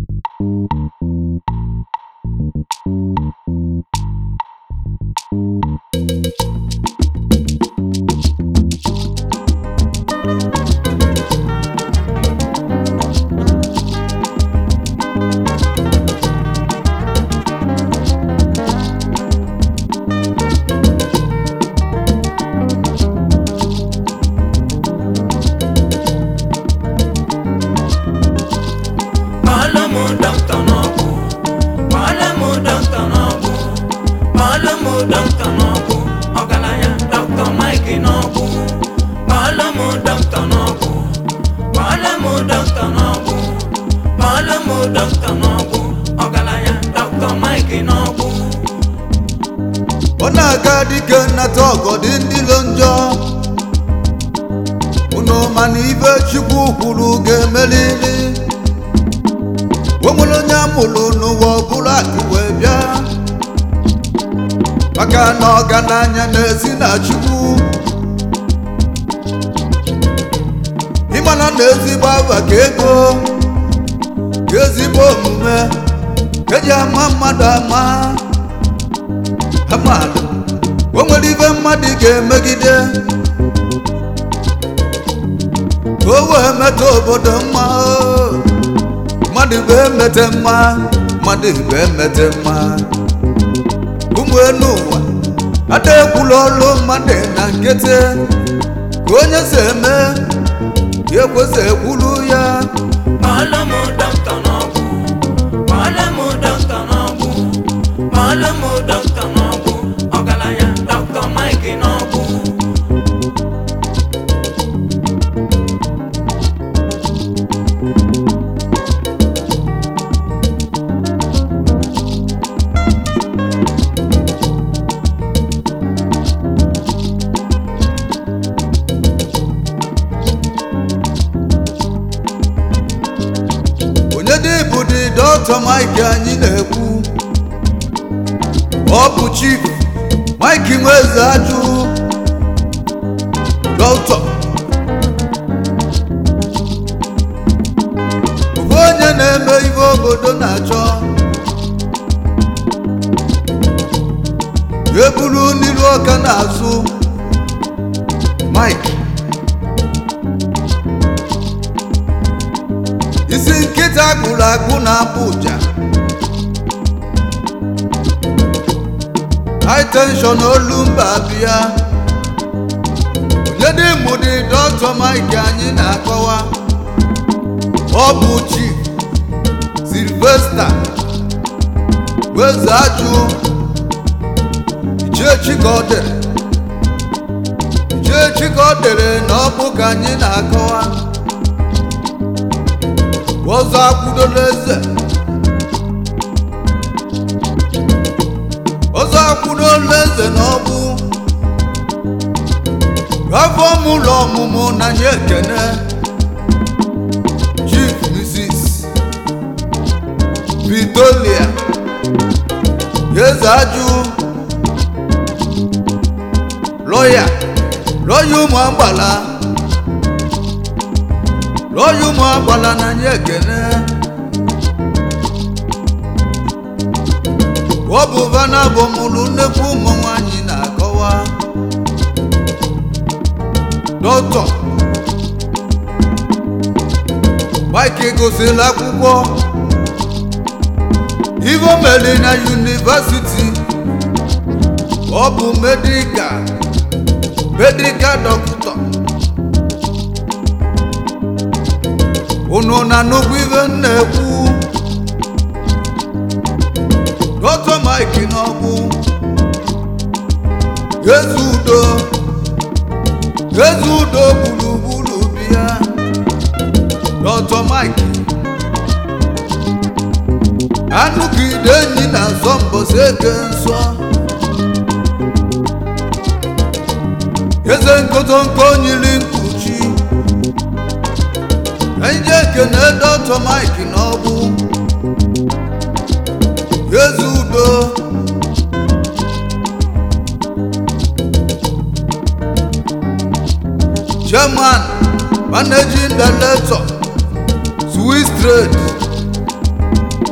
Chairman, Managing Director, Swiss Trade,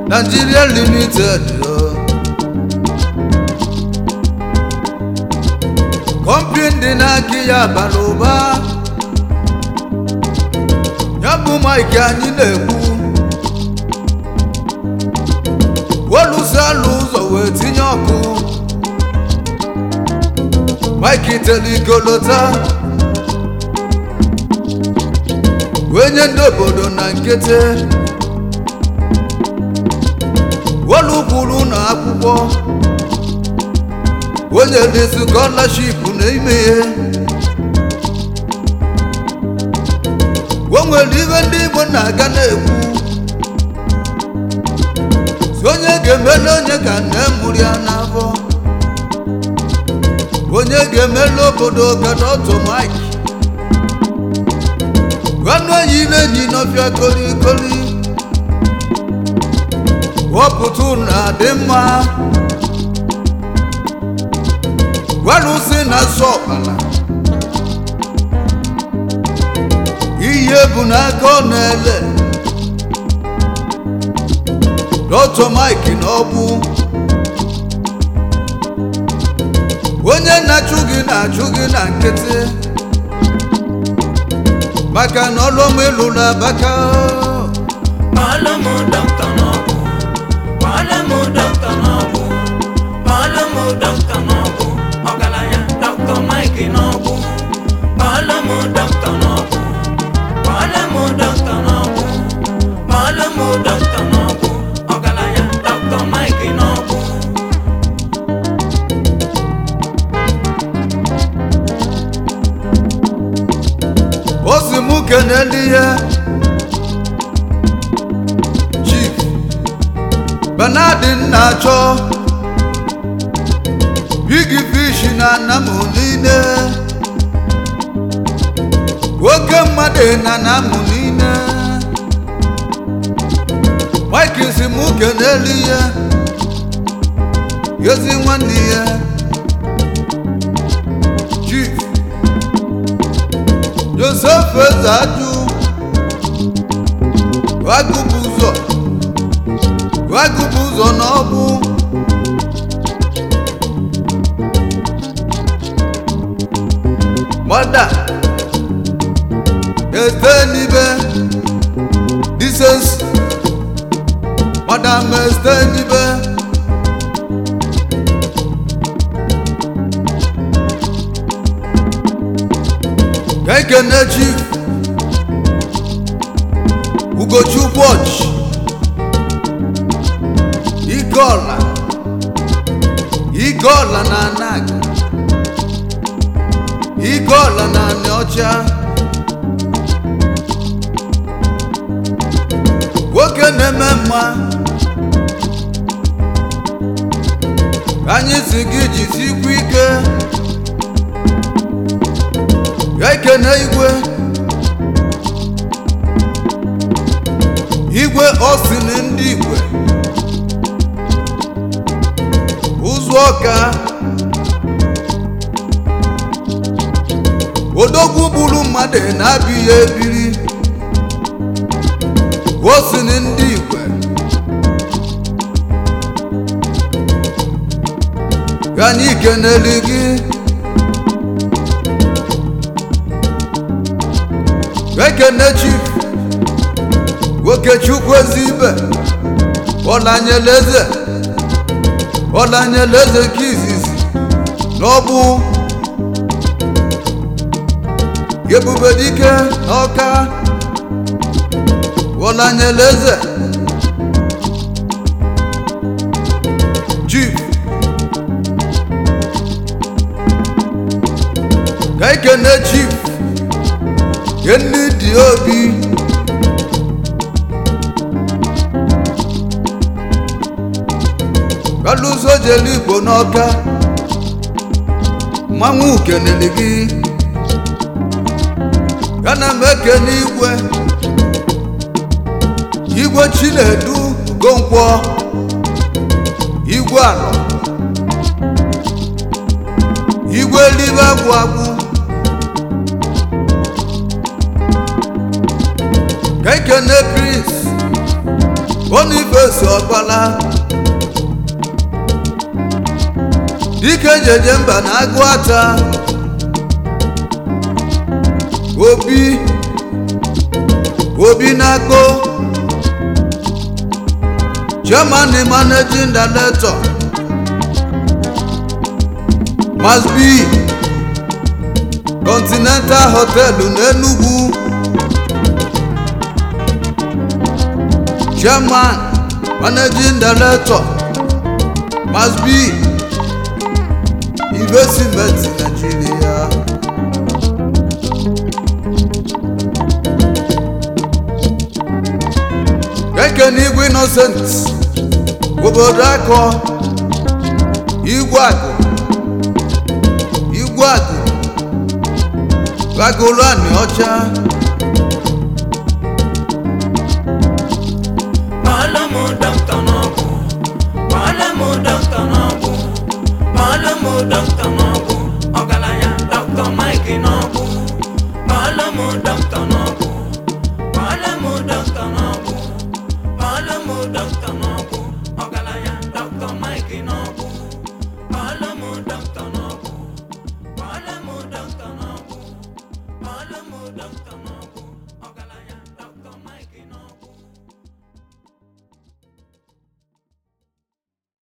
Nigeria Limited company dị n'aka ya bara ụba ya bụ Mike anyị na-ekwu wolusalụ ụzọ wee tinye ọkụ Mike teligolota wenye ndị obodo na nkete wolukwuru na akwụkwọ onye dị scholarship n'ime ihe onwere ibe ndị Igbo na-aga na-ekwu si onye ga-emele onye ka nne mụrụ ya n'afọ onye ga-emele obodo gada ọtọ Mike gwanụ enyi na-enyi n'ọfịa kolikoli wọpụtụ na dị mma gwanụsị na asọ ọkpala ihe bụ n'aka ọ na-ele Dr. Mike n'ọbụ onye na-achụ gị na nkịtị maka na ọlụm elu na Abaka Dr. n'ọbụ Dr. n'ọbụ Dr. n'ọbụ ọgaranya Dr. Mike n'ọbụ Dr. n'ọbụ Dr. n'ọbụ Dr. n'ọbụ ọgaranya Dr. Mike n'ọbụ ozi mụ keneli ya Chief Bernardin na-achọ Big Fish na Anamu niile oke mmadụ na Anamu niile Mike si mụ keneli ya ezi nwanne ya Chief Joseph Ezadu wagụbụ ụzọ n'ọbụ Mother Estenibe Decency Madam Estenibe Ekene Chief Ugochukwu Ọchị Igola na Anag Igola na Anịọcha nwoke na-eme mma anyị si gị jisikwa ike ekene igwe Austin ndị Igwe ụzọ ọka odogwu gburu mmadụ na-abịghị ebiri Austin ndị Igwe anyị keneli gị ekene Chief Okechukwu Ezibe Ọlanyeleze nke izizi n'ọbụ Ebubedike n'Ọka Ọlanyeleze Chief ka ekene Chief Kenny Diobi Kalụso jeli Igbo n'Ọka mmanwụ keneli gị kana m ekene Igwe Chinedu Ugonkwọ Igwe Alọ Igwe Libe Agwụ ka ekene Prince Boniface Ọkpala dike jeje mba na Agụata Obi na-akpọ Chairman and Managing Director Must be Continental Hotel n'Enugu Chairman Managing Director Must be Investment in Nigeria Ekene Igwe Innocent obodo akọ Igwe Agụ Agụlụ Ani Ọcha Malamu Dr. Nobu Malamu Dr. Nobu Malamu Dr. Nobu Ogalaya Dr. Mike Nobu Malamu Dr. Nobu Malamu Dr. Nobu Malamu Dr. Nobu Ogalaya Dr. Mike Nobu Malamu Dr. Nobu Malamu Dr. Nobu Malamu Dr. Nobu